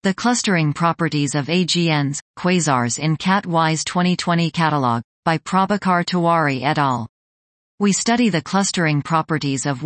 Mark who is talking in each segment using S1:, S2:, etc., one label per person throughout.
S1: The clustering properties of AGNs, quasars in Cat-WISE 2020 catalog, by Prabhakar Tiwari et al. We study the clustering properties of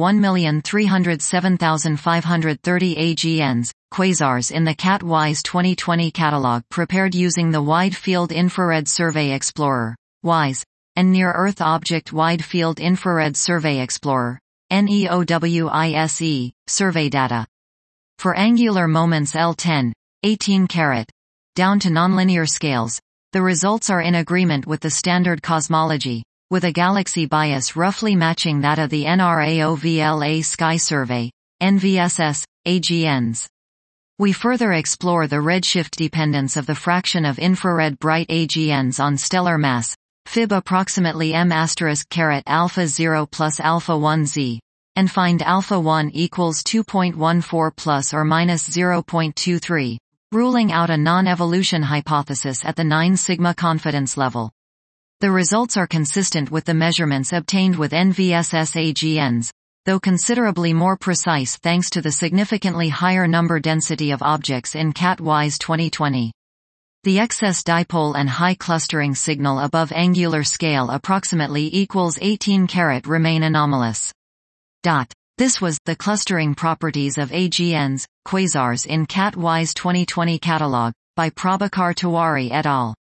S1: 1,307,530 AGNs, quasars in the Cat-WISE 2020 catalog prepared using the Wide Field Infrared Survey Explorer, WISE, and Near-Earth Object Wide Field Infrared Survey Explorer, NEOWISE, survey data. For angular moments L10, 18 carat, down to nonlinear scales, the results are in agreement with the standard cosmology, with a galaxy bias roughly matching that of the NRAOVLA Sky Survey, NVSS, AGNs. We further explore the redshift dependence of the fraction of infrared bright AGNs on stellar mass, Fib approximately m alpha 0 plus alpha 1 z, and find alpha 1 equals 2.14 plus or minus 0.23. Ruling out a non-evolution hypothesis at the 9 sigma confidence level. The results are consistent with the measurements obtained with NVSS AGNs, though considerably more precise thanks to the significantly higher number density of objects in Cat-WISE 2020. The excess dipole and high clustering signal above angular scale approximately equals 18 carat remain anomalous. This was the clustering properties of AGNs, quasars in Cat-WISE 2020 catalog, by Prabhakar Tiwari et al.